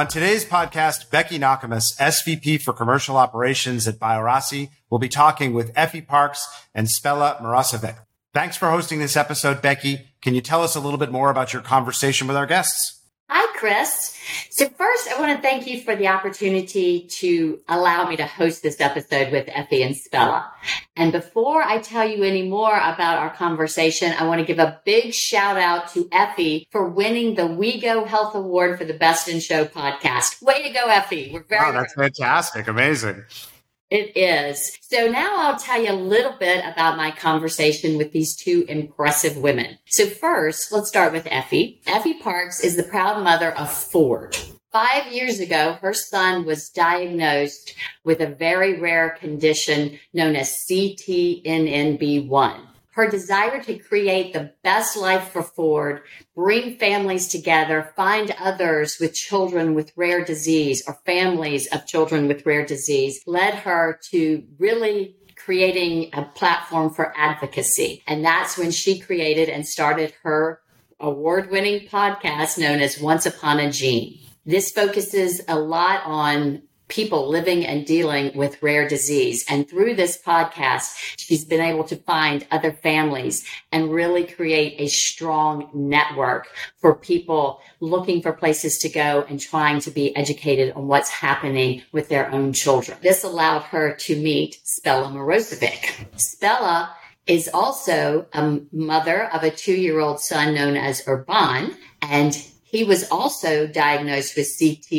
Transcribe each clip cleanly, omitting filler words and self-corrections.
On today's podcast, Becky Nakamas, SVP for Commercial Operations at Biorasi, will be talking with Effie Parks and Spela Morozovic. Thanks for hosting this episode, Becky. Can you tell us a little bit more about your conversation with our guests? Hi, Chris. So first, I want to thank you for the opportunity to allow me to host this episode with Effie and Spela. And before I tell you any more about our conversation, I want to give a big shout out to Effie for winning the WeGo Health Award for the Best in Show podcast. Way to go, Effie. We're very Wow, that's fantastic. Amazing. It is. So now I'll tell you a little bit about my conversation with these two impressive women. So first, let's start with Effie. Effie Parks is the proud mother of Ford. 5 years ago, her son was diagnosed with a very rare condition known as CTNNB1. Her desire to create the best life for Ford, bring families together, find others with children with rare disease or families of children with rare disease led her to really creating a platform for advocacy. And that's when she created and started her award-winning podcast known as Once Upon a Gene. This focuses a lot on people living and dealing with rare disease. And through this podcast, she's been able to find other families and really create a strong network for people looking for places to go and trying to be educated on what's happening with their own children. This allowed her to meet Spela Morozovic. Spela is also a mother of a 2-year-old son known as Urban, and he was also diagnosed with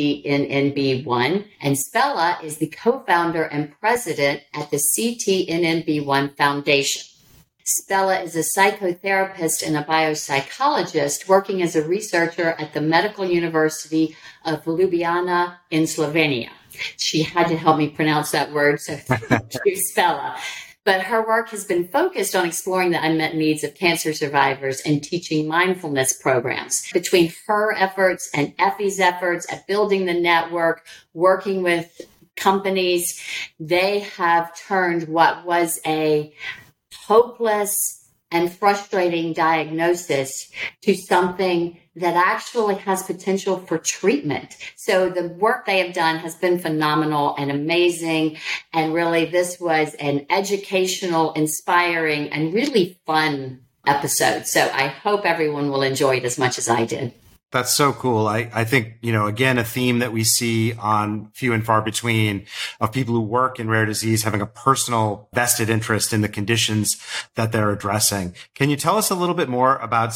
CTNNB1, and Spela is the co-founder and president at the CTNNB1 Foundation. Spela is a psychotherapist and a biopsychologist working as a researcher at the Medical University of Ljubljana in Slovenia. She had to help me pronounce that word, so thank you, Spela. But her work has been focused on exploring the unmet needs of cancer survivors and teaching mindfulness programs. Between her efforts and Effie's efforts at building the network, working with companies, they have turned what was a hopeless and frustrating diagnosis to something that actually has potential for treatment. So the work they have done has been phenomenal and amazing. And really, this was an educational, inspiring, and really fun episode. So I hope everyone will enjoy it as much as I did. That's so cool. I think, again, a theme that we see on Few and Far Between of people who work in rare disease having a personal vested interest in the conditions that they're addressing. Can you tell us a little bit more about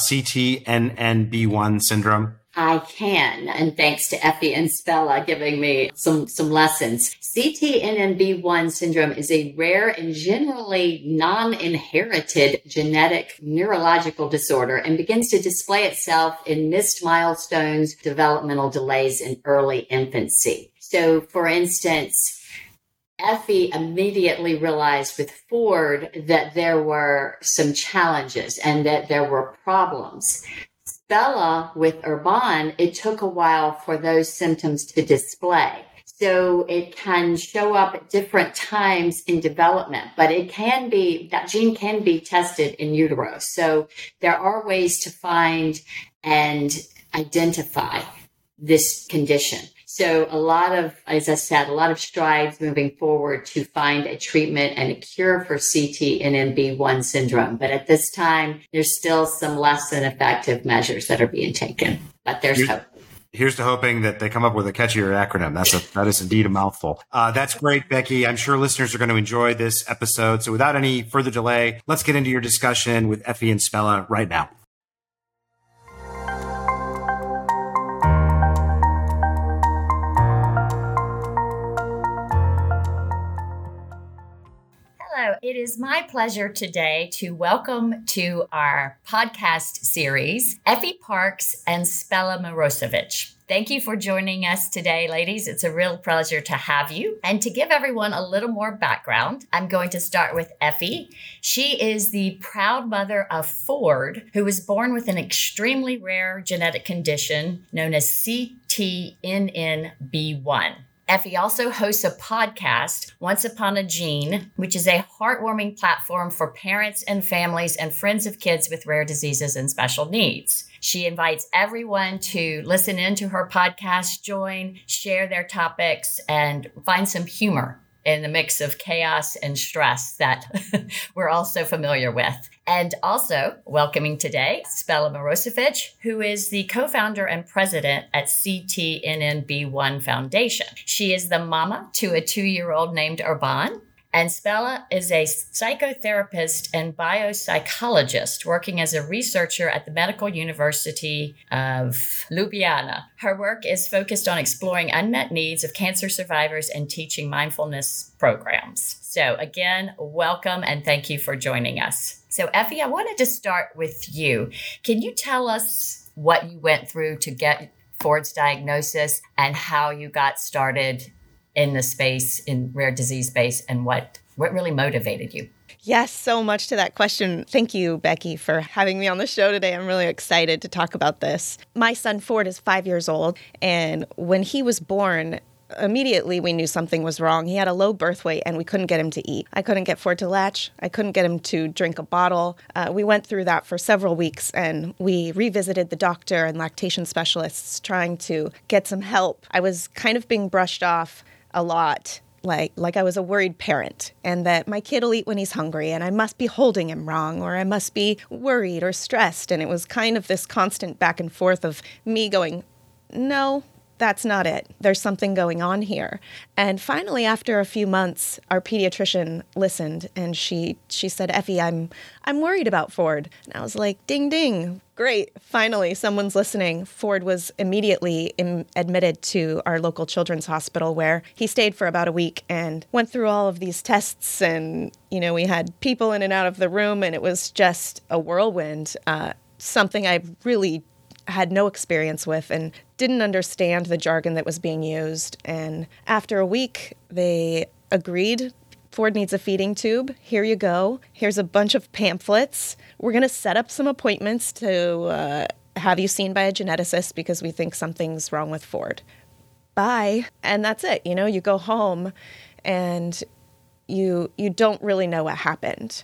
CTNNB1 syndrome? I can, and thanks to Effie and Spela giving me some lessons. CTNNB1 syndrome is a rare and generally non-inherited genetic neurological disorder and begins to display itself in missed milestones, developmental delays in early infancy. So, for instance, Effie immediately realized with Ford that there were some challenges and that there were problems. Spela with Urban, it took a while for those symptoms to display. So it can show up at different times in development, but that gene can be tested in utero. So there are ways to find and identify this condition. So as I said, a lot of strides moving forward to find a treatment and a cure for CTNNB1 syndrome. But at this time, there's still some less than effective measures that are being taken. But there's hope. Here's to hoping that they come up with a catchier acronym. That is indeed a mouthful. That's great, Becky. I'm sure listeners are going to enjoy this episode. So without any further delay, let's get into your discussion with Effie and Spela right now. It is my pleasure today to welcome to our podcast series, Effie Parks and Spela Morozovic. Thank you for joining us today, ladies. It's a real pleasure to have you. And to give everyone a little more background, I'm going to start with Effie. She is the proud mother of Ford, who was born with an extremely rare genetic condition known as CTNNB1. Effie also hosts a podcast, Once Upon a Gene, which is a heartwarming platform for parents and families and friends of kids with rare diseases and special needs. She invites everyone to listen into her podcast, join, share their topics, and find some humor in the mix of chaos and stress that we're all so familiar with. And also welcoming today, Spela Mirosevic, who is the co-founder and president at CTNNB1 Foundation. She is the mama to a 2-year-old named Urban. And Spela is a psychotherapist and biopsychologist working as a researcher at the Medical University of Ljubljana. Her work is focused on exploring unmet needs of cancer survivors and teaching mindfulness programs. So again, welcome and thank you for joining us. So Effie, I wanted to start with you. Can you tell us what you went through to get Ford's diagnosis and how you got started in the space, in rare disease space, and what really motivated you? Yes, so much to that question. Thank you, Becky, for having me on the show today. I'm really excited to talk about this. My son Ford is 5 years old, and when he was born, immediately we knew something was wrong. He had a low birth weight, and we couldn't get him to eat. I couldn't get Ford to latch. I couldn't get him to drink a bottle. We went through that for several weeks, and we revisited the doctor and lactation specialists trying to get some help. I was kind of being brushed off a lot, like I was a worried parent, and that my kid will eat when he's hungry, and I must be holding him wrong, or I must be worried or stressed. And it was kind of this constant back and forth of me going, no, that's not it. There's something going on here. And finally, after a few months, our pediatrician listened, and she said, Effie, I'm worried about Ford. And I was like, ding, ding. Great. Finally, someone's listening. Ford was immediately admitted to our local children's hospital, where he stayed for about a week and went through all of these tests. And, we had people in and out of the room, and it was just a whirlwind, something I really had no experience with and didn't understand the jargon that was being used. And after a week, they agreed, Ford needs a feeding tube. Here you go. Here's a bunch of pamphlets. We're going to set up some appointments to have you seen by a geneticist because we think something's wrong with Ford. Bye. And that's it. You go home and you don't really know what happened.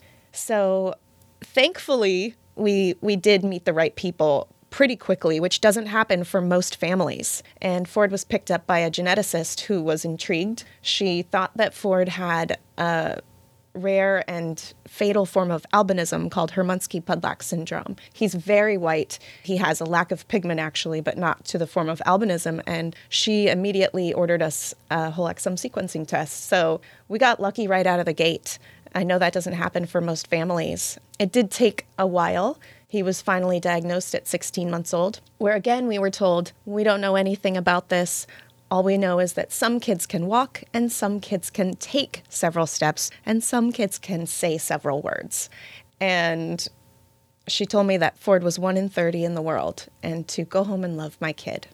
So thankfully, we did meet the right people pretty quickly, which doesn't happen for most families. And Ford was picked up by a geneticist who was intrigued. She thought that Ford had a rare and fatal form of albinism called Hermansky-Pudlak syndrome. He's very white. He has a lack of pigment, actually, but not to the form of albinism. And she immediately ordered us a whole exome sequencing test. So we got lucky right out of the gate. I know that doesn't happen for most families. It did take a while. He was finally diagnosed at 16 months old, where again we were told, we don't know anything about this. All we know is that some kids can walk and some kids can take several steps and some kids can say several words. And she told me that Ford was 1 in 30 in the world and to go home and love my kid.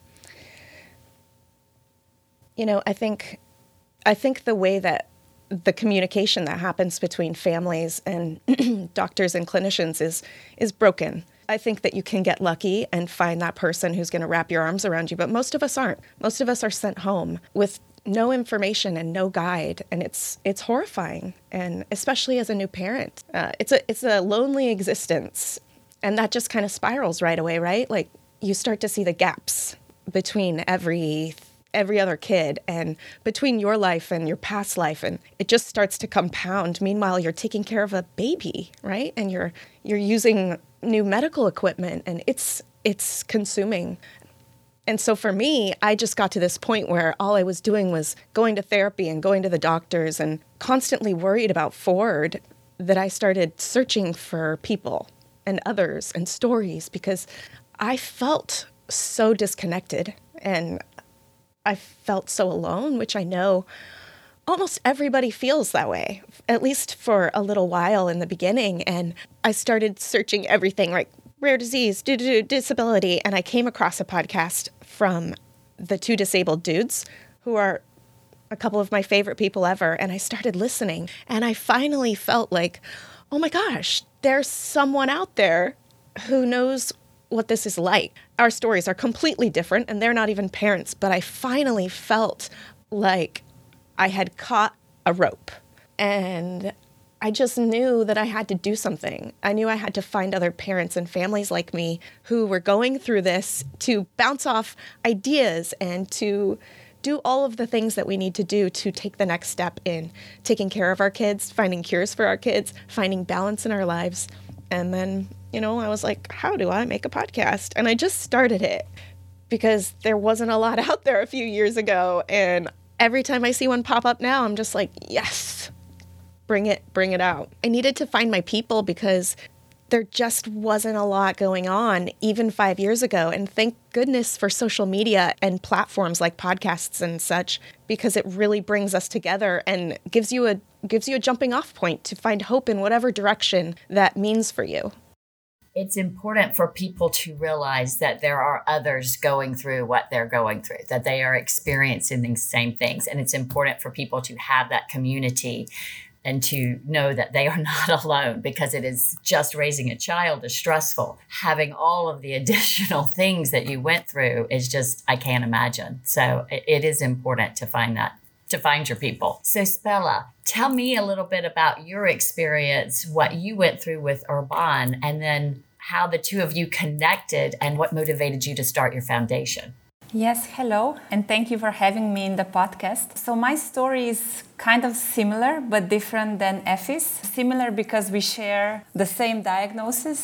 I think the way that the communication that happens between families and doctors and clinicians is broken. I think that you can get lucky and find that person who's going to wrap your arms around you, but most of us aren't. Most of us are sent home with no information and no guide, and it's horrifying. And especially as a new parent, it's a lonely existence, and that just kind of spirals right away, right? Like you start to see the gaps between every other kid and between your life and your past life, and it just starts to compound. Meanwhile, you're taking care of a baby, right? And you're using new medical equipment, and it's consuming. And so for me, I just got to this point where all I was doing was going to therapy and going to the doctors and constantly worried about Ford, that I started searching for people and others and stories because I felt so disconnected and I felt so alone, which I know almost everybody feels that way, at least for a little while in the beginning. And I started searching everything, like rare disease, disability, and I came across a podcast from the two disabled dudes who are a couple of my favorite people ever. And I started listening, and I finally felt like, oh my gosh, there's someone out there who knows what this is like. Our stories are completely different, and they're not even parents, but I finally felt like I had caught a rope, and I just knew that I had to do something. I knew I had to find other parents and families like me who were going through this to bounce off ideas and to do all of the things that we need to do to take the next step in taking care of our kids, finding cures for our kids, finding balance in our lives. And then, I was like, how do I make a podcast? And I just started it because there wasn't a lot out there a few years ago. And every time I see one pop up now, I'm just like, yes, bring it out. I needed to find my people because there just wasn't a lot going on even 5 years ago. And thank goodness for social media and platforms like podcasts and such, because it really brings us together and gives you a jumping off point to find hope in whatever direction that means for you. It's important for people to realize that there are others going through what they're going through, that they are experiencing the same things. And it's important for people to have that community and to know that they are not alone, because it is just raising a child is stressful. Having all of the additional things that you went through is just, I can't imagine. So it is important to find your people. So Spela, tell me a little bit about your experience, what you went through with Urban, and then how the two of you connected and what motivated you to start your foundation. Yes, hello, and thank you for having me in the podcast. So my story is kind of similar but different than Effie's. Similar because we share the same diagnosis,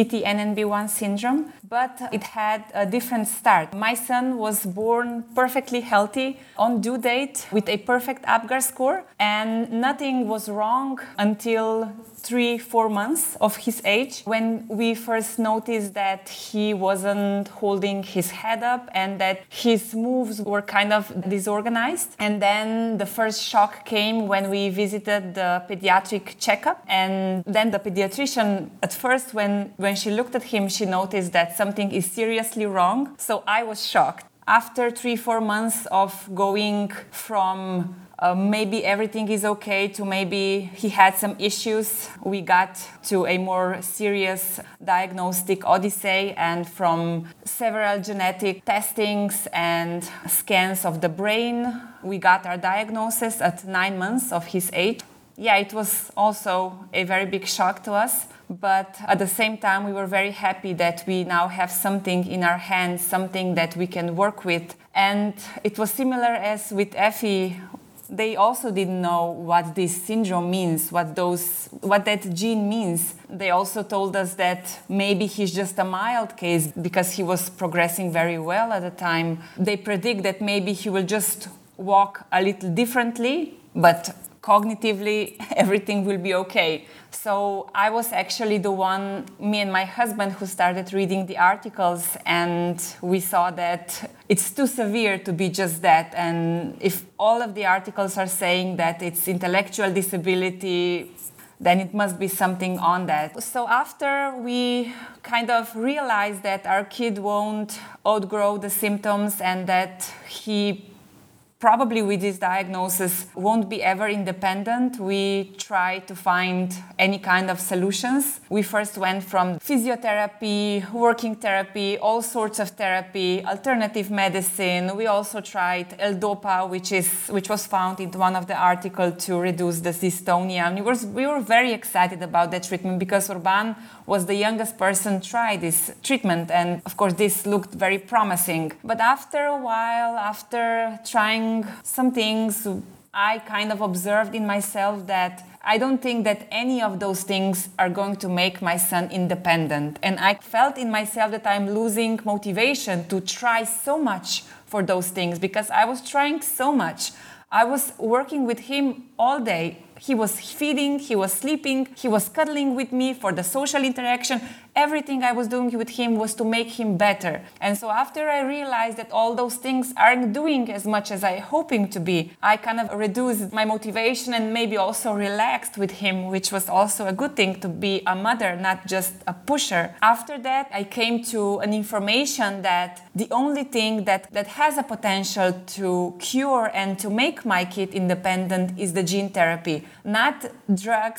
CTNNB1 syndrome, but it had a different start. My son was born perfectly healthy on due date with a perfect APGAR score, and nothing was wrong until 3-4 months of his age, when we first noticed that he wasn't holding his head up and that his moves were kind of disorganized. And then the first shock came when we visited the pediatric checkup. And then the pediatrician, at first, when she looked at him, she noticed that something is seriously wrong. So I was shocked. After 3-4 months of going from maybe everything is okay to maybe he had some issues, we got to a more serious diagnostic odyssey, and from several genetic testings and scans of the brain, we got our diagnosis at 9 months of his age. Yeah, it was also a very big shock to us, but at the same time we were very happy that we now have something in our hands, something that we can work with. And it was similar as with Effie. They also didn't know what this syndrome means, what that gene means. They also told us that maybe he's just a mild case because he was progressing very well at the time. They predict that maybe he will just walk a little differently, but cognitively everything will be okay. So I was actually the one, me and my husband, who started reading the articles, and we saw that it's too severe to be just that. And if all of the articles are saying that it's intellectual disability, then it must be something on that. So after we kind of realized that our kid won't outgrow the symptoms and that he probably with this diagnosis won't be ever independent, we try to find any kind of solutions. We first went from physiotherapy, working therapy, all sorts of therapy, alternative medicine. We also tried L-Dopa, which was found in one of the articles to reduce the dystonia. And we were very excited about that treatment because Urban was the youngest person try this treatment, and of course this looked very promising. But after a while, after trying some things, I kind of observed in myself that I don't think that any of those things are going to make my son independent. And I felt in myself that I'm losing motivation to try so much for those things because I was trying so much. I was working with him all day. He was feeding, he was sleeping, he was cuddling with me for the social interaction. Everything I was doing with him was to make him better. And so after I realized that all those things aren't doing as much as I hoping to be, I kind of reduced my motivation and maybe also relaxed with him, which was also a good thing to be a mother, not just a pusher. After that, I came to an information that the only thing that has a potential to cure and to make my kid independent is the gene therapy. Not drugs,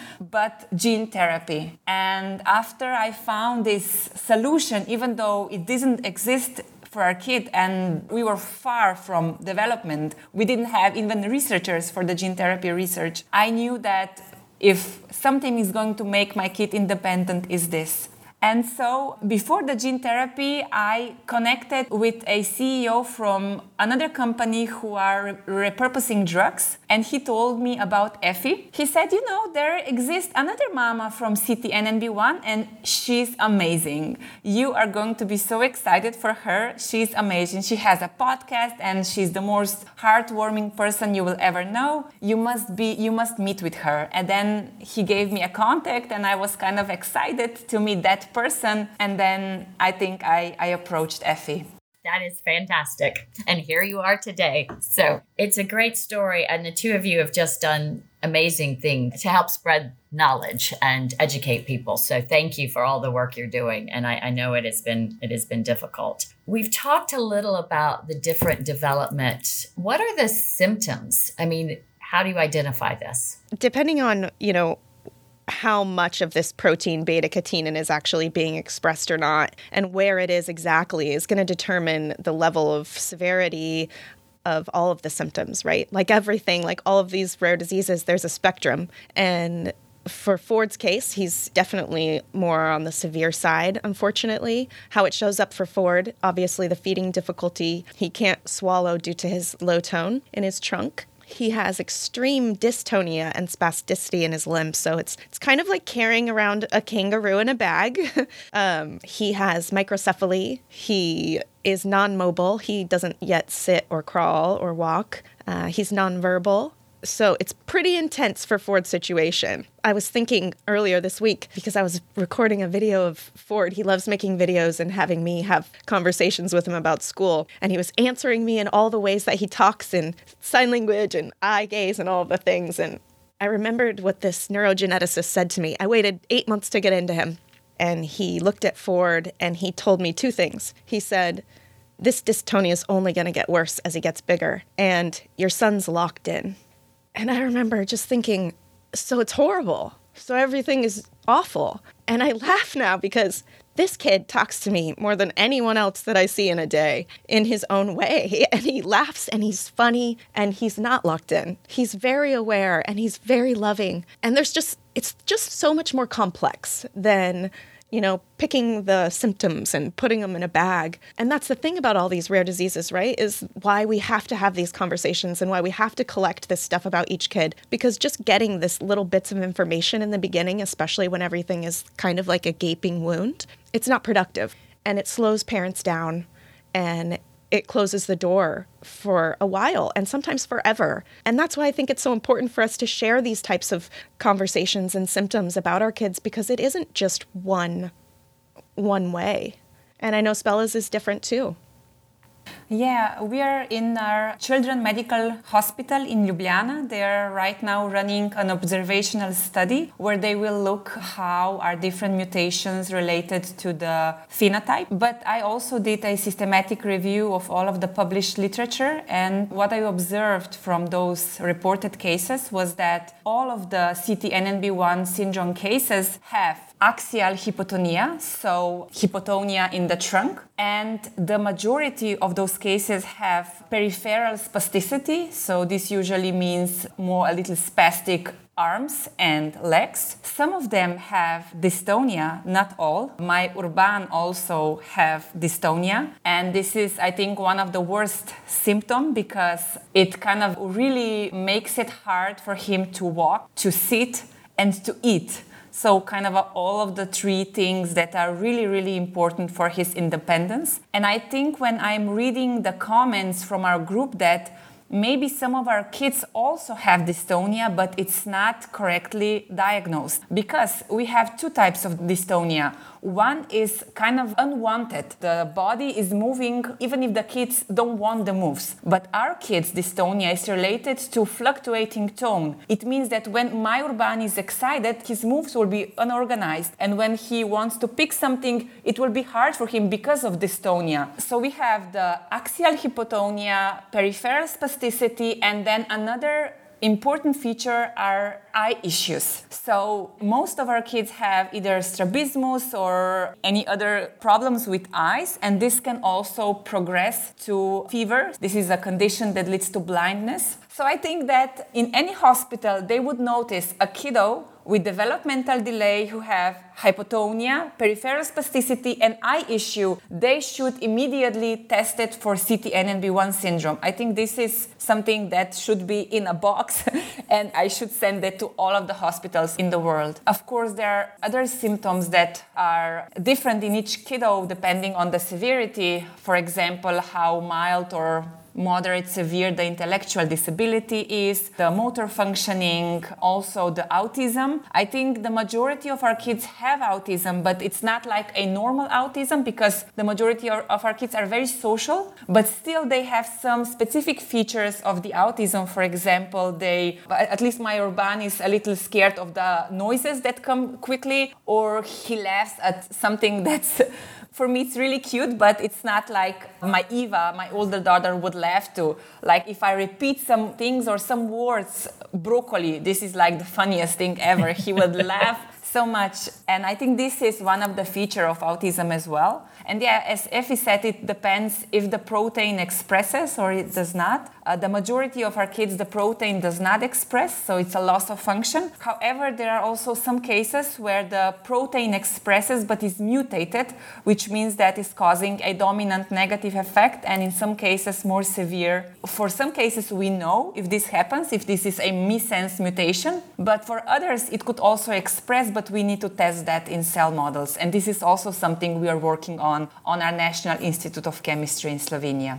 but gene therapy. And after I found this solution, even though it didn't exist for our kid, and we were far from development. We didn't have even researchers for the gene therapy research. I knew that if something is going to make my kid independent, is this. And so before the gene therapy, I connected with a CEO from another company who are repurposing drugs. And he told me about Effie. He said, there exists another mama from CTNNB1 and she's amazing. You are going to be so excited for her. She's amazing. She has a podcast and she's the most heartwarming person you will ever know. You must meet with her. And then he gave me a contact and I was kind of excited to meet that person, and then I think I approached Effie. That is fantastic. And here you are today. So it's a great story. And the two of you have just done amazing things to help spread knowledge and educate people. So thank you for all the work you're doing. And I know it has been difficult. We've talked a little about the different development. What are the symptoms? I mean, how do you identify this? Depending on, how much of this protein beta-catenin is actually being expressed or not, and where it is exactly, is going to determine the level of severity of all of the symptoms, right? Like everything, like all of these rare diseases, there's a spectrum. And for Ford's case, he's definitely more on the severe side, unfortunately. How it shows up for Ford, obviously the feeding difficulty, he can't swallow due to his low tone in his trunk. He has extreme dystonia and spasticity in his limbs, so it's kind of like carrying around a kangaroo in a bag. He has microcephaly. He is non-mobile. He doesn't yet sit or crawl or walk. He's nonverbal. So it's pretty intense for Ford's situation. I was thinking earlier this week, because I was recording a video of Ford. He loves making videos and having me have conversations with him about school. And he was answering me in all the ways that he talks in sign language and eye gaze and all the things. And I remembered what this neurogeneticist said to me. I waited 8 months to get into him. And he looked at Ford and he told me two things. He said, this dystonia is only going to get worse as he gets bigger. And your son's locked in. And I remember just thinking, so it's horrible. So everything is awful. And I laugh now because this kid talks to me more than anyone else that I see in a day in his own way. And he laughs and he's funny and he's not locked in. He's very aware and he's very loving. And it's just so much more complex than picking the symptoms and putting them in a bag. And that's the thing about all these rare diseases, right? Is why we have to have these conversations and why we have to collect this stuff about each kid. Because just getting this little bits of information in the beginning, especially when everything is kind of like a gaping wound, it's not productive. And it slows parents down and it closes the door for a while and sometimes forever. And that's why I think it's so important for us to share these types of conversations and symptoms about our kids, because it isn't just one way. And I know Spella's is different too. Yeah, we are in our Children's Medical Hospital in Ljubljana. They are right now running an observational study where they will look how are different mutations related to the phenotype. But I also did a systematic review of all of the published literature, and what I observed from those reported cases was that all of the CTNNB1 syndrome cases have axial hypotonia, so hypotonia in the trunk, and the majority of those cases have peripheral spasticity, so this usually means a little spastic arms and legs. Some of them have dystonia, not all. My Urban also have dystonia, and this is, I think, one of the worst symptoms because it kind of really makes it hard for him to walk, to sit, and to eat. So kind of all of the three things that are really, really important for his independence. And I think when I'm reading the comments from our group that maybe some of our kids also have dystonia, but it's not correctly diagnosed. Because we have two types of dystonia. One is kind of unwanted. The body is moving even if the kids don't want the moves. But our kids' dystonia is related to fluctuating tone. It means that when my Urban is excited, his moves will be unorganized. And when he wants to pick something, it will be hard for him because of dystonia. So we have the axial hypotonia, peripheral spasticity, and then another important feature are eye issues. So most of our kids have either strabismus or any other problems with eyes, and this can also progress to fever. This is a condition that leads to blindness. So I think that in any hospital, they would notice a kiddo with developmental delay who have hypotonia, peripheral spasticity, and eye issue. They should immediately test it for CTNNB1 syndrome. I think this is something that should be in a box and I should send it to all of the hospitals in the world. Of course, there are other symptoms that are different in each kiddo depending on the severity. For example, how mild or moderate, severe the intellectual disability is, the motor functioning, also the autism. I think the majority of our kids have autism, but it's not like a normal autism because the majority of our kids are very social, but still they have some specific features of the autism. For example, at least my Urban is a little scared of the noises that come quickly, or he laughs at something that's for me, it's really cute, but it's not like my Eva, my older daughter, would laugh to. Like if I repeat some things or some words, broccoli, this is like the funniest thing ever. He would laugh so much. And I think this is one of the features of autism as well. And yeah, as Effie said, it depends if the protein expresses or it does not. The majority of our kids, the protein does not express, so it's a loss of function. However, there are also some cases where the protein expresses but is mutated, which means that it's causing a dominant negative effect, and in some cases more severe. For some cases, we know if this happens, if this is a missense mutation, but for others, it could also express, but we need to test that in cell models. And this is also something we are working on our National Institute of Chemistry in Slovenia.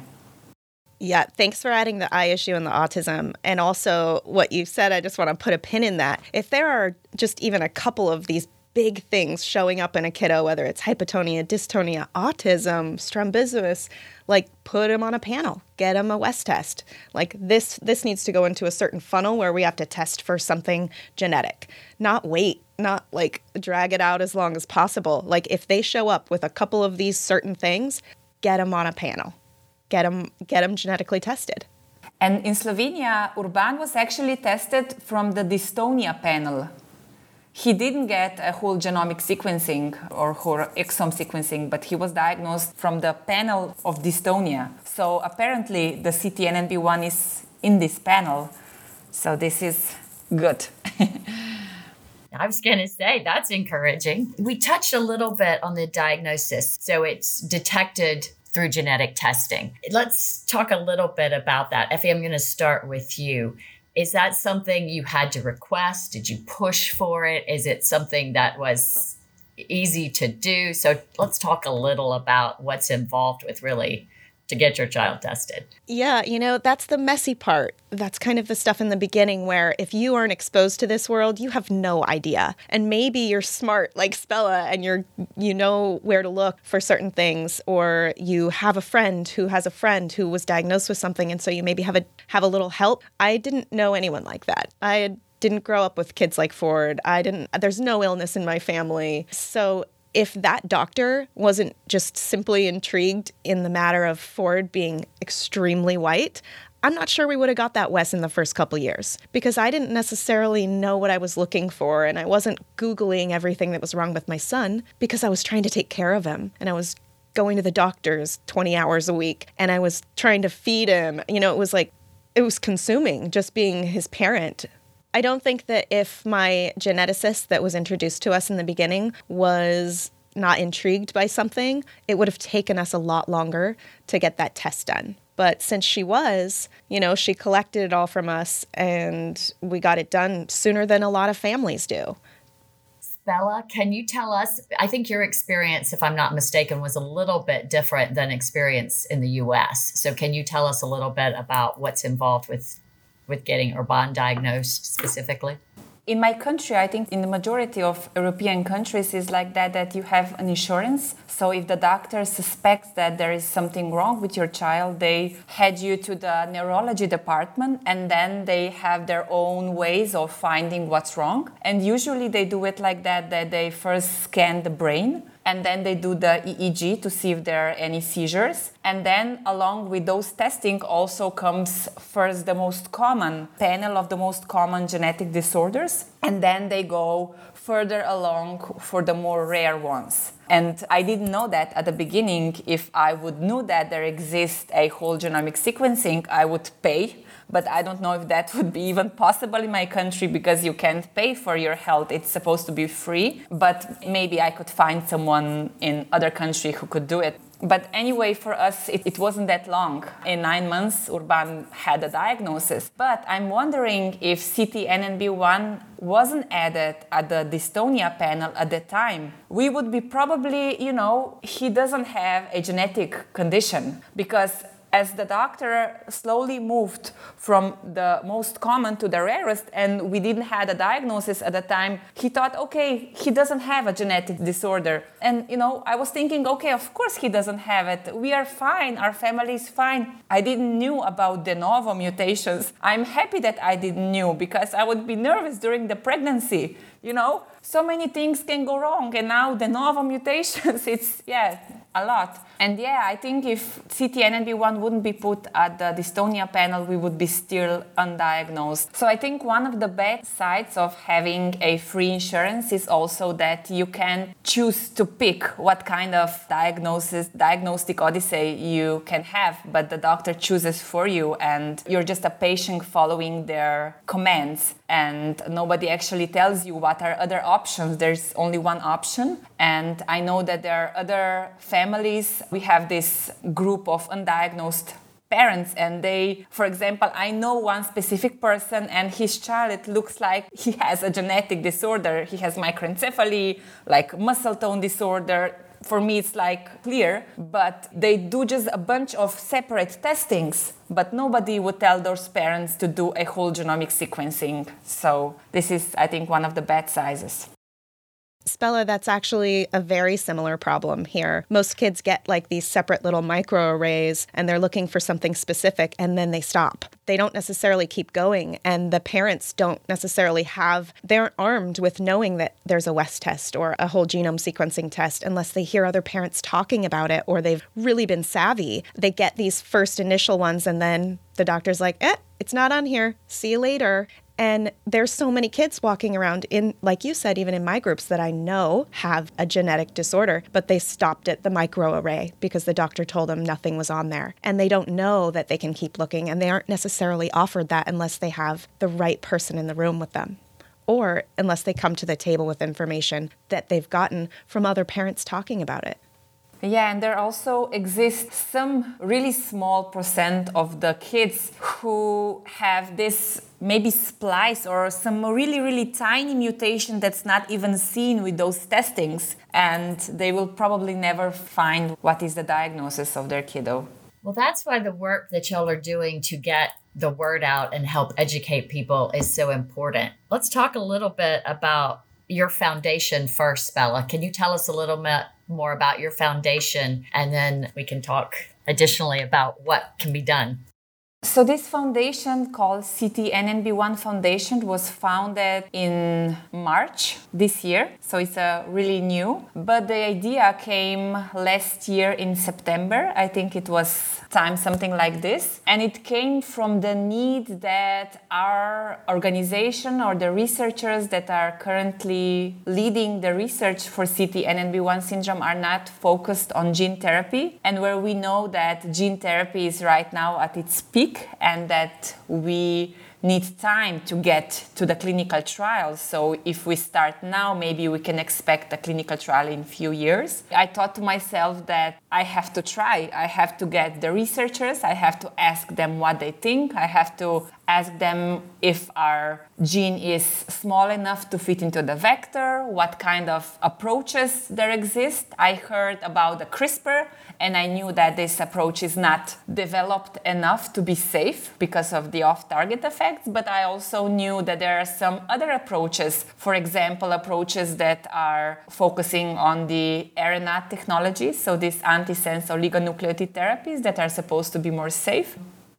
Yeah, thanks for adding the eye issue and the autism. And also what you said, I just want to put a pin in that. If there are just even a couple of these big things showing up in a kiddo, whether it's hypotonia, dystonia, autism, strabismus, like put him on a panel, get him a West test. Like this needs to go into a certain funnel where we have to test for something genetic, not wait, not like drag it out as long as possible. Like if they show up with a couple of these certain things, get them on a panel. Get them genetically tested. And in Slovenia, Urban was actually tested from the dystonia panel. He didn't get a whole genomic sequencing or whole exome sequencing, but he was diagnosed from the panel of dystonia. So apparently the CTNNB1 is in this panel. So this is good. I was going to say, that's encouraging. We touched a little bit on the diagnosis. So it's detected through genetic testing. Let's talk a little bit about that. Effie, I'm going to start with you. Is that something you had to request? Did you push for it? Is it something that was easy to do? So let's talk a little about what's involved with really to get your child tested. Yeah, that's the messy part. That's kind of the stuff in the beginning where if you aren't exposed to this world, you have no idea. And maybe you're smart like Spela and you know where to look for certain things, or you have a friend who has a friend who was diagnosed with something, and so you maybe have a little help. I didn't know anyone like that. I didn't grow up with kids like Ford. There's no illness in my family. So if that doctor wasn't just simply intrigued in the matter of Ford being extremely white, I'm not sure we would have got that Wes in the first couple years, because I didn't necessarily know what I was looking for, and I wasn't Googling everything that was wrong with my son because I was trying to take care of him, and I was going to the doctors 20 hours a week, and I was trying to feed him. It was consuming just being his parent. I don't think that if my geneticist that was introduced to us in the beginning was not intrigued by something, it would have taken us a lot longer to get that test done. But since she was, she collected it all from us and we got it done sooner than a lot of families do. Spela, can you tell us, I think your experience, if I'm not mistaken, was a little bit different than experience in the U.S. So can you tell us a little bit about what's involved with getting Urban diagnosed specifically? In my country, I think in the majority of European countries is like that you have an insurance. So if the doctor suspects that there is something wrong with your child, they head you to the neurology department, and then they have their own ways of finding what's wrong. And usually they do it like that they first scan the brain and then they do the EEG to see if there are any seizures. And then along with those testing also comes first the most common panel of the most common genetic disorders, and then they go further along for the more rare ones. And I didn't know that at the beginning. If I would know that there exists a whole genomic sequencing, I would pay. But I don't know if that would be even possible in my country because you can't pay for your health. It's supposed to be free. But maybe I could find someone in other country who could do it. But anyway, for us, it wasn't that long. In 9 months, Urban had a diagnosis. But I'm wondering if CTNNB1 wasn't added at the dystonia panel at the time. We would be probably, he doesn't have a genetic condition, because as the doctor slowly moved from the most common to the rarest, and we didn't have a diagnosis at the time, he thought, okay, he doesn't have a genetic disorder. And, I was thinking, okay, of course he doesn't have it. We are fine. Our family is fine. I didn't knew about de novo mutations. I'm happy that I didn't knew, because I would be nervous during the pregnancy. So many things can go wrong. And now de novo mutations, it's, a lot. And I think if CTNNB1 wouldn't be put at the dystonia panel, we would be still undiagnosed. So I think one of the bad sides of having a free insurance is also that you can choose to pick what kind of diagnostic odyssey you can have, but the doctor chooses for you, and you're just a patient following their commands, and nobody actually tells you what are other options. There's only one option. And I know that there are other families. We have this group of undiagnosed parents, and they, for example, I know one specific person, and his child, it looks like he has a genetic disorder. He has microencephaly, like muscle tone disorder. For me, it's like clear, but they do just a bunch of separate testings, but nobody would tell those parents to do a whole genomic sequencing. So this is, I think, one of the bad sizes. Spella, that's actually a very similar problem here. Most kids get like these separate little microarrays, and they're looking for something specific, and then they stop. They don't necessarily keep going, and the parents don't necessarily they aren't armed with knowing that there's a West test or a whole genome sequencing test unless they hear other parents talking about it or they've really been savvy. They get these first initial ones, and then the doctor's like, it's not on here. See you later. And there's so many kids walking around in, like you said, even in my groups that I know have a genetic disorder, but they stopped at the microarray because the doctor told them nothing was on there. And they don't know that they can keep looking, and they aren't necessarily offered that unless they have the right person in the room with them, or unless they come to the table with information that they've gotten from other parents talking about it. Yeah, and there also exists some really small percent of the kids who have this maybe splice or some really, really tiny mutation that's not even seen with those testings. And they will probably never find what is the diagnosis of their kiddo. Well, that's why the work that y'all are doing to get the word out and help educate people is so important. Let's talk a little bit about your foundation first, Spella. Can you tell us a little bit more about your foundation, and then we can talk additionally about what can be done? So this foundation called CTNNB1 Foundation was founded in March this year. So it's really new. But the idea came last year in September. I think it was time, something like this. And it came from the need that our organization or the researchers that are currently leading the research for CTNNB1 syndrome are not focused on gene therapy. And where we know that gene therapy is right now at its peak, and that we need time to get to the clinical trials. So if we start now, maybe we can expect a clinical trial in a few years. I thought to myself that I have to try. I have to get the researchers. I have to ask them what they think. I have to ask them if our gene is small enough to fit into the vector, what kind of approaches there exist. I heard about the CRISPR, and I knew that this approach is not developed enough to be safe because of the off-target effects, but I also knew that there are some other approaches, for example, approaches that are focusing on the RNA technology, so these antisense oligonucleotide therapies that are supposed to be more safe.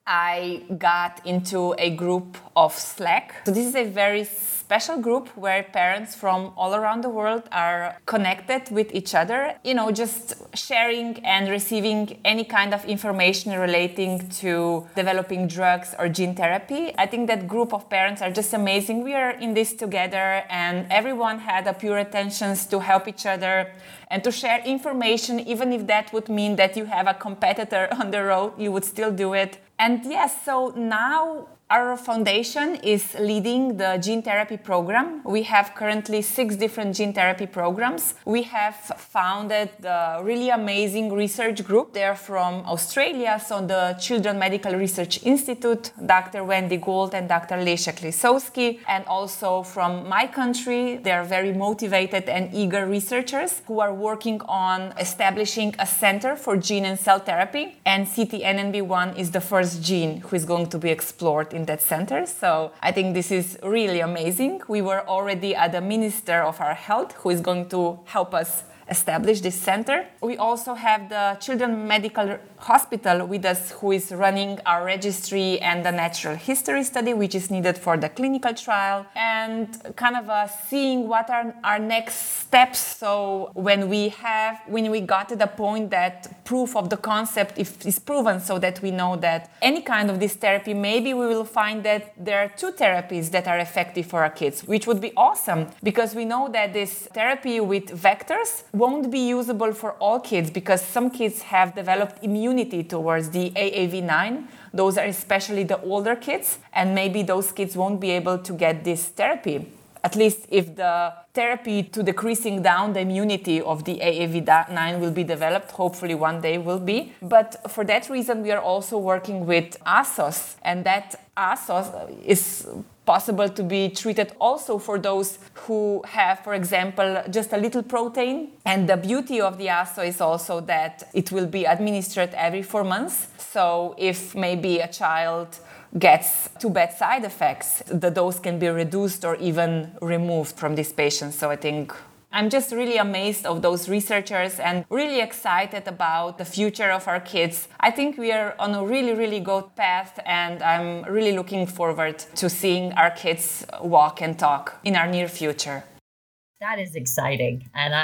I got into a group of Slack. So this is a very special group where parents from all around the world are connected with each other, just sharing and receiving any kind of information relating to developing drugs or gene therapy. I think that group of parents are just amazing. We are in this together, and everyone had a pure intentions to help each other and to share information, even if that would mean that you have a competitor on the road, you would still do it. And yes, so now our foundation is leading the gene therapy program. We have currently 6 different gene therapy programs. We have founded the really amazing research group. They're from Australia, so the Children Medical Research Institute, Dr. Wendy Gould and Dr. Leszek Lisowski. And also from my country, they're very motivated and eager researchers who are working on establishing a center for gene and cell therapy. And CTNNB1 is the first gene who is going to be explored in that center. So I think this is really amazing. We were already at the Minister of our Health who is going to help us establish this center. We also have the Children Medical Hospital with us who is running our registry and the natural history study which is needed for the clinical trial, and kind of seeing what are our next steps. So when we got to the point that proof of the concept is proven, so that we know that any kind of this therapy, maybe we will find that there are 2 therapies that are effective for our kids, which would be awesome, because we know that this therapy with vectors won't be usable for all kids, because some kids have developed immunity towards the AAV9. Those are especially the older kids, and maybe those kids won't be able to get this therapy. At least if the therapy to decreasing down the immunity of the AAV9 will be developed, hopefully one day will be. But for that reason, we are also working with ASOS, and that ASOS is possible to be treated also for those who have, for example, just a little protein. And the beauty of the ASO is also that it will be administered every 4 months. So if maybe a child gets 2 bad side effects, the dose can be reduced or even removed from this patient. So I think I'm just really amazed of those researchers and really excited about the future of our kids. I think we are on a really, really good path, and I'm really looking forward to seeing our kids walk and talk in our near future. That is exciting. And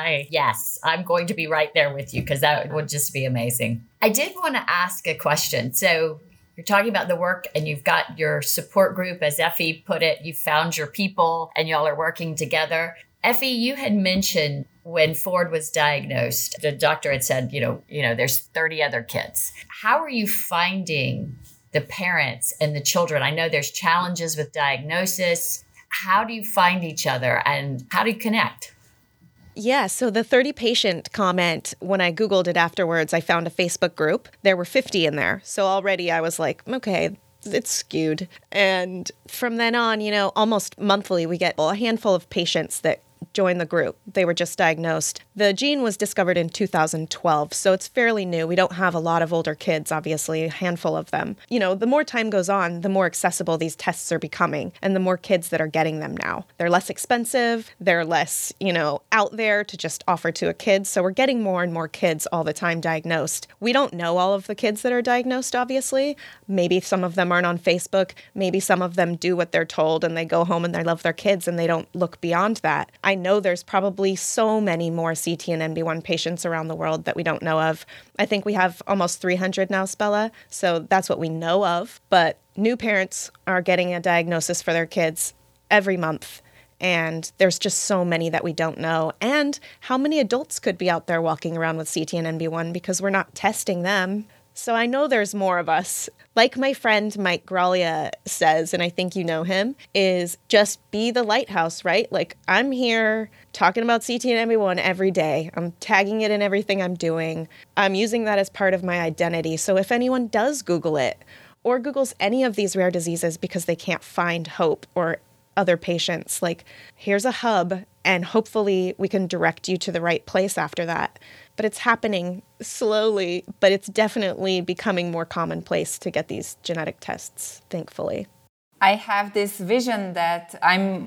I'm going to be right there with you, because that would just be amazing. I did want to ask a question. So you're talking about the work, and you've got your support group, as Effie put it, you found your people and y'all are working together. Effie, you had mentioned when Ford was diagnosed, the doctor had said, there's 30 other kids. How are you finding the parents and the children? I know there's challenges with diagnosis. How do you find each other, and how do you connect? Yeah, so the 30 patient comment, when I Googled it afterwards, I found a Facebook group. There were 50 in there. So already I was like, okay, it's skewed. And from then on, almost monthly, we get a handful of patients that join the group. They were just diagnosed. The gene was discovered in 2012, so it's fairly new. We don't have a lot of older kids, obviously, a handful of them. The more time goes on, the more accessible these tests are becoming, and the more kids that are getting them now. They're less expensive, they're less, out there to just offer to a kid, so we're getting more and more kids all the time diagnosed. We don't know all of the kids that are diagnosed, obviously. Maybe some of them aren't on Facebook, maybe some of them do what they're told and they go home and they love their kids and they don't look beyond that. I know there's probably so many more CTNNB1 patients around the world that we don't know of. I think we have almost 300 now, Spela, so that's what we know of. But new parents are getting a diagnosis for their kids every month, and there's just so many that we don't know. And how many adults could be out there walking around with CTNNB1 because we're not testing them? So I know there's more of us. Like my friend Mike Graglia says, and I think you know him, is just be the lighthouse, right? Like, I'm here talking about CTNNB1 every day. I'm tagging it in everything I'm doing. I'm using that as part of my identity. So if anyone does Google it or Googles any of these rare diseases because they can't find Hope or other patients, like, here's a hub, and hopefully we can direct you to the right place after that. But it's happening slowly, but it's definitely becoming more commonplace to get these genetic tests, thankfully. I have this vision that I'm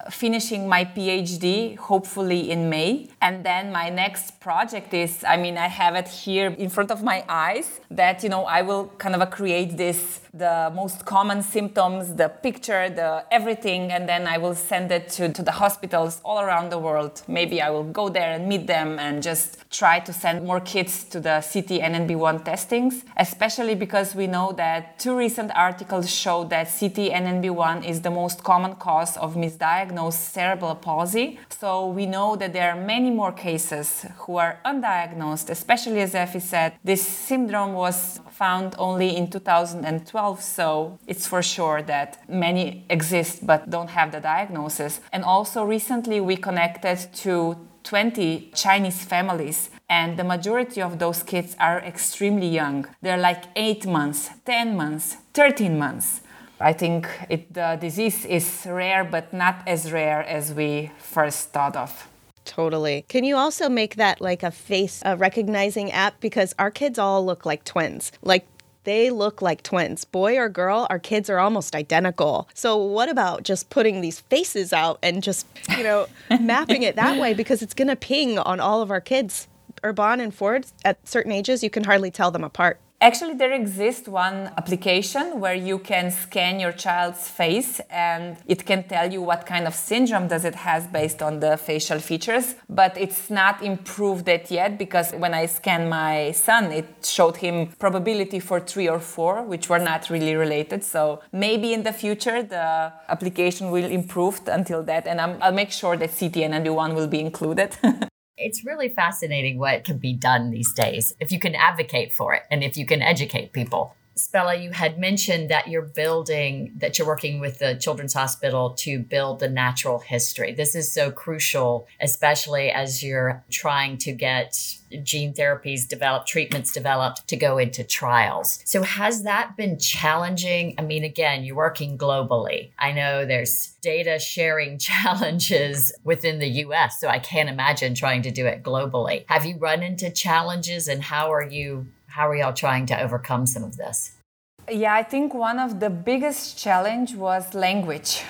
finishing my PhD, hopefully in May. And then my next project is, I have it here in front of my eyes, that, I will kind of create the most common symptoms, the picture, the everything, and then I will send it to the hospitals all around the world. Maybe I will go there and meet them and just try to send more kids to the CT-NNB1 testings, especially because we know that 2 recent articles show that CT-NNB1 is the most common cause of misdiagnosed cerebral palsy. So we know that there are many more cases who are undiagnosed, especially, as Effie said, this syndrome was found only in 2012, so it's for sure that many exist but don't have the diagnosis. And also recently we connected to 20 Chinese families, and the majority of those kids are extremely young. They're like 8 months, 10 months, 13 months. I think the disease is rare, but not as rare as we first thought of. Totally. Can you also make that like a face recognizing app? Because our kids all look like twins. Like, they look like twins. Boy or girl, our kids are almost identical. So what about just putting these faces out and just, mapping it that way? Because it's going to ping on all of our kids. Urban and Ford, at certain ages, you can hardly tell them apart. Actually, there exists one application where you can scan your child's face and it can tell you what kind of syndrome does it has based on the facial features. But it's not improved that yet, because when I scanned my son, it showed him probability for 3 or 4, which were not really related. So maybe in the future, the application will improve until that. And I'll make sure that CT-NNB1 will be included. It's really fascinating what can be done these days if you can advocate for it and if you can educate people. Spela, you had mentioned that you're working with the Children's Hospital to build the natural history. This is so crucial, especially as you're trying to get gene therapies developed, treatments developed to go into trials. So has that been challenging? Again, you're working globally. I know there's data sharing challenges within the US, so I can't imagine trying to do it globally. Have you run into challenges, and how are y'all trying to overcome some of this? Yeah, I think one of the biggest challenge was language.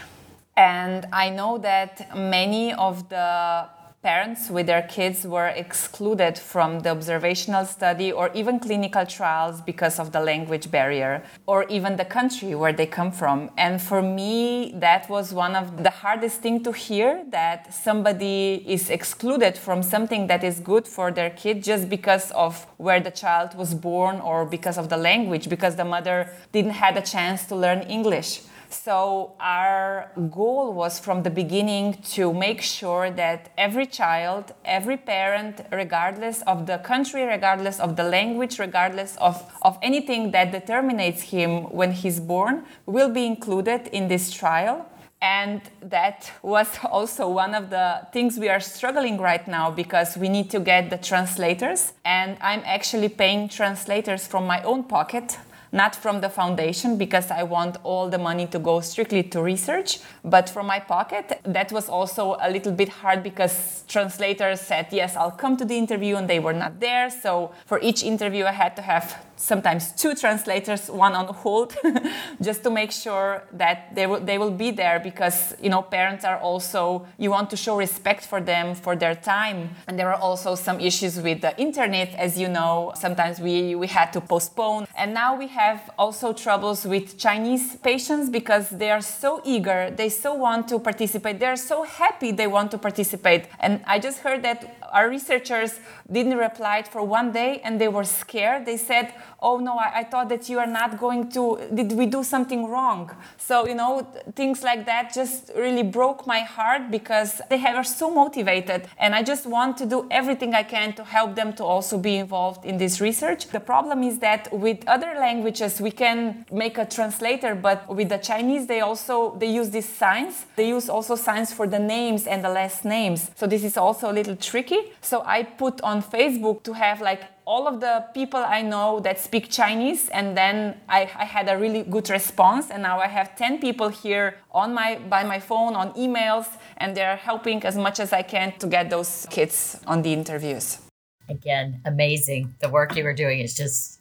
And I know that many of the parents with their kids were excluded from the observational study or even clinical trials because of the language barrier, or even the country where they come from. And for me, that was one of the hardest things to hear, that somebody is excluded from something that is good for their kid just because of where the child was born or because of the language, because the mother didn't have a chance to learn English. So our goal was from the beginning to make sure that every child, every parent, regardless of the country, regardless of the language, regardless of anything that determines him when he's born, will be included in this trial. And that was also one of the things we are struggling right now, because we need to get the translators. And I'm actually paying translators from my own pocket, not from the foundation, because I want all the money to go strictly to research, but from my pocket. That was also a little bit hard, because translators said, yes, I'll come to the interview, and they were not there. So for each interview, I had to have sometimes 2 translators, one on hold, just to make sure that they will be there, because, parents are also, you want to show respect for them, for their time. And there are also some issues with the internet, as you know. Sometimes we had to postpone. And now we have also troubles with Chinese patients, because they are so eager, they so want to participate, they're so happy they want to participate. And I just heard that our researchers didn't reply for 1 day, and they were scared. They said, oh no, I thought that you are not going to, did we do something wrong? So, things like that just really broke my heart, because they are so motivated, and I just want to do everything I can to help them to also be involved in this research. The problem is that with other languages, we can make a translator, but with the Chinese, they use these signs. They use also signs for the names and the last names. So this is also a little tricky. So I put on Facebook to have all of the people I know that speak Chinese, and then I had a really good response, and now I have 10 people here by my phone, on emails, and they're helping as much as I can to get those kids on the interviews. Again, amazing. The work you were doing is just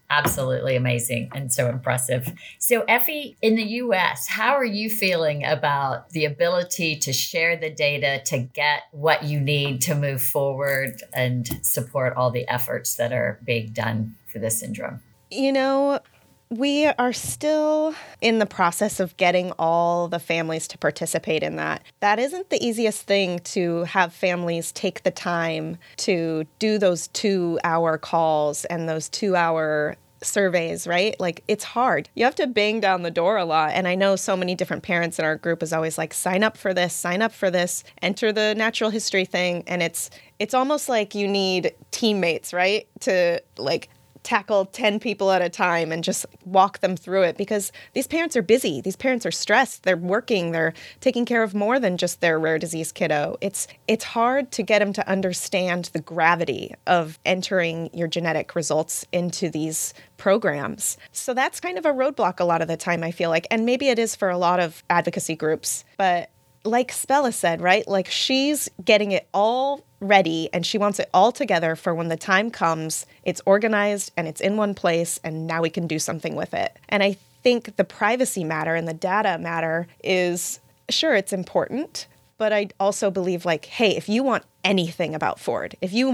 Absolutely amazing and so impressive. So, Effie, in the US, how are you feeling about the ability to share the data to get what you need to move forward and support all the efforts that are being done for this syndrome? You know, we are still in the process of getting all the families to participate in that. That isn't the easiest thing, to have families take the time to do those 2-hour calls and those 2-hour surveys, right? Like, it's hard. You have to bang down the door a lot. And I know so many different parents in our group is always like, sign up for this, enter the natural history thing. And it's almost like you need teammates, right? To like tackle 10 people at a time and just walk them through it, because these parents are busy. These parents are stressed. They're working. They're taking care of more than just their rare disease kiddo. It's hard to get them to understand the gravity of entering your genetic results into these programs. So that's kind of a roadblock a lot of the time, I feel like. And maybe it is for a lot of advocacy groups. But like Spela said, right? Like, she's getting it all ready and she wants it all together for when the time comes, it's organized and it's in one place, and now we can do something with it. And I think the privacy matter and the data matter is, sure, it's important, but I also believe, like, hey, if you want anything about Ford, you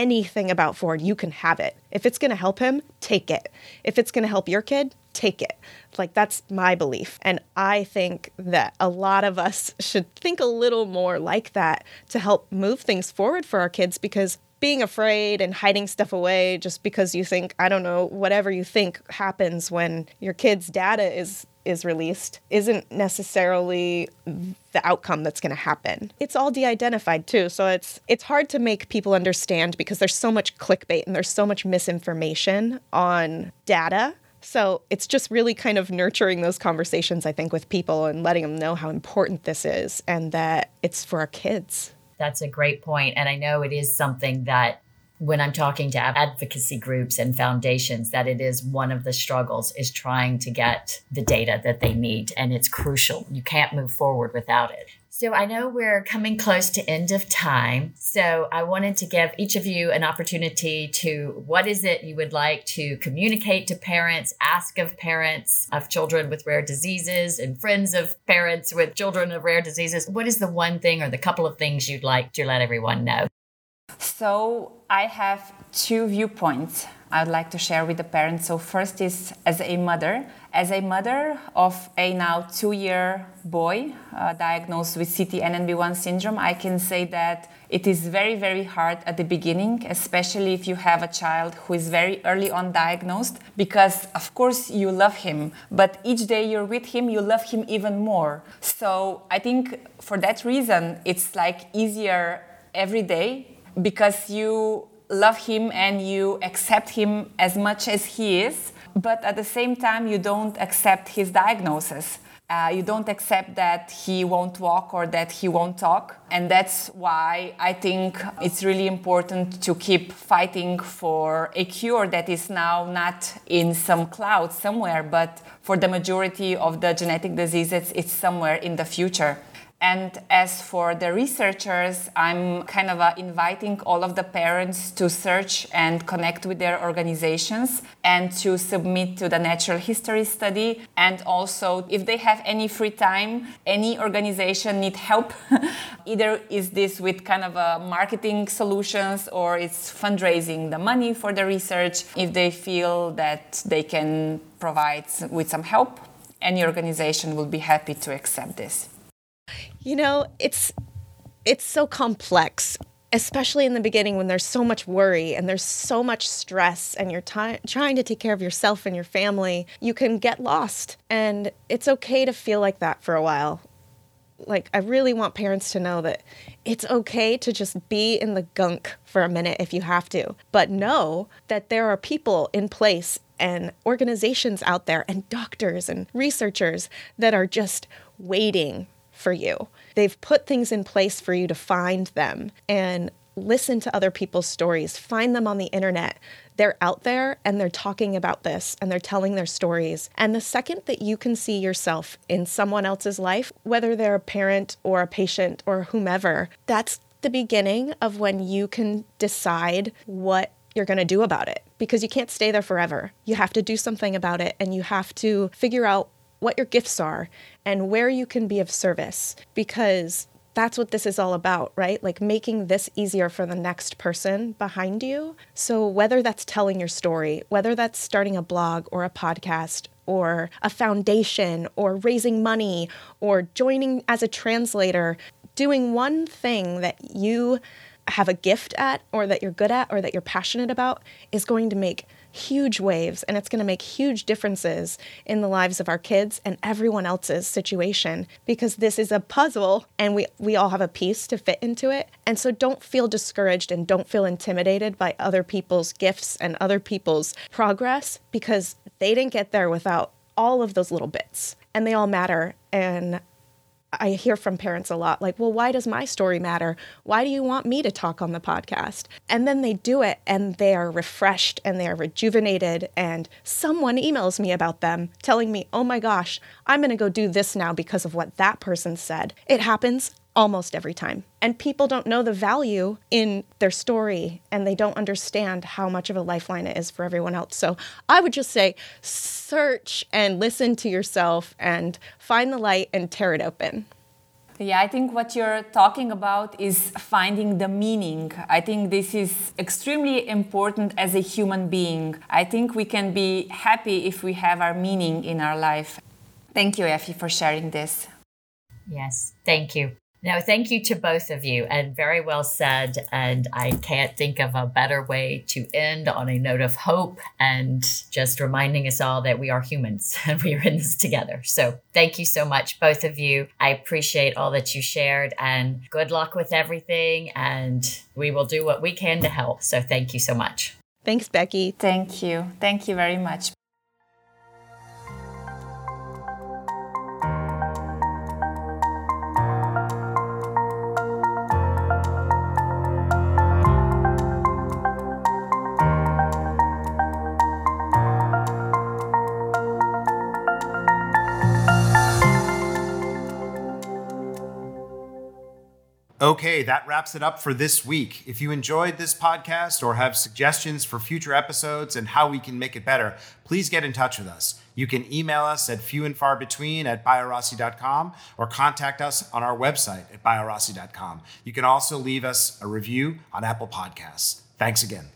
can have it. If it's going to help him, take it. If it's going to help your kid, take it. Like, that's my belief. And I think that a lot of us should think a little more like that to help move things forward for our kids, because being afraid and hiding stuff away just because you think, I don't know, whatever you think happens when your kid's data is released isn't necessarily the outcome that's going to happen. It's all de-identified too. So it's hard to make people understand, because there's so much clickbait and there's so much misinformation on data. So it's just really kind of nurturing those conversations, I think, with people and letting them know how important this is and that it's for our kids. That's a great point. And I know it is something that when I'm talking to advocacy groups and foundations, that it is one of the struggles, is trying to get the data that they need. And it's crucial. You can't move forward without it. So I know we're coming close to end of time. So I wanted to give each of you an opportunity to, what is it you would like to communicate to parents, ask of parents of children with rare diseases and friends of parents with children of rare diseases? What is the one thing or the couple of things you'd like to let everyone know? So I have 2 viewpoints I'd like to share with the parents. So first is as a mother of a now 2-year boy diagnosed with CTNNB1 syndrome, I can say that it is very, very hard at the beginning, especially if you have a child who is very early on diagnosed, because of course you love him, but each day you're with him, you love him even more. So I think for that reason, it's like easier every day, because you love him and you accept him as much as he is, but at the same time you don't accept his diagnosis. You don't accept that he won't walk or that he won't talk. And that's why I think it's really important to keep fighting for a cure that is now not in some cloud somewhere, but for the majority of the genetic diseases, it's somewhere in the future. And as for the researchers, I'm kind of inviting all of the parents to search and connect with their organizations and to submit to the natural history study. And also, if they have any free time, any organization need help, either is this with kind of marketing solutions or it's fundraising the money for the research, if they feel that they can provide with some help, any organization will be happy to accept this. You know, it's so complex, especially in the beginning when there's so much worry and there's so much stress and you're trying to take care of yourself and your family. You can get lost, and it's okay to feel like that for a while. Like, I really want parents to know that it's okay to just be in the gunk for a minute if you have to, but know that there are people in place and organizations out there and doctors and researchers that are just waiting for you. They've put things in place for you to find them and listen to other people's stories. Find them on the internet. They're out there and they're talking about this and they're telling their stories. And the second that you can see yourself in someone else's life, whether they're a parent or a patient or whomever, that's the beginning of when you can decide what you're going to do about it, because you can't stay there forever. You have to do something about it, and you have to figure out what your gifts are and where you can be of service, because that's what this is all about, right? Like making this easier for the next person behind you. So whether that's telling your story, whether that's starting a blog or a podcast or a foundation or raising money or joining as a translator, doing one thing that you have a gift at or that you're good at or that you're passionate about is going to make huge waves, and it's going to make huge differences in the lives of our kids and everyone else's situation, because this is a puzzle and we all have a piece to fit into it. And so don't feel discouraged and don't feel intimidated by other people's gifts and other people's progress, because they didn't get there without all of those little bits, and they all matter. And I hear from parents a lot like, well, why does my story matter? Why do you want me to talk on the podcast? And then they do it and they are refreshed and they are rejuvenated, and someone emails me about them telling me, oh my gosh, I'm going to go do this now because of what that person said. It happens almost every time. And people don't know the value in their story, and they don't understand how much of a lifeline it is for everyone else. So I would just say, search and listen to yourself and find the light and tear it open. Yeah, I think what you're talking about is finding the meaning. I think this is extremely important as a human being. I think we can be happy if we have our meaning in our life. Thank you, Effie, for sharing this. Yes, thank you. No, thank you to both of you, and very well said. And I can't think of a better way to end on a note of hope and just reminding us all that we are humans and we are in this together. So thank you so much, both of you. I appreciate all that you shared, and good luck with everything. And we will do what we can to help. So thank you so much. Thanks, Becky. Thank you. Thank you very much. Okay, that wraps it up for this week. If you enjoyed this podcast or have suggestions for future episodes and how we can make it better, please get in touch with us. You can email us at fewandfarbetween@biorossi.com or contact us on our website at biorossi.com. You can also leave us a review on Apple Podcasts. Thanks again.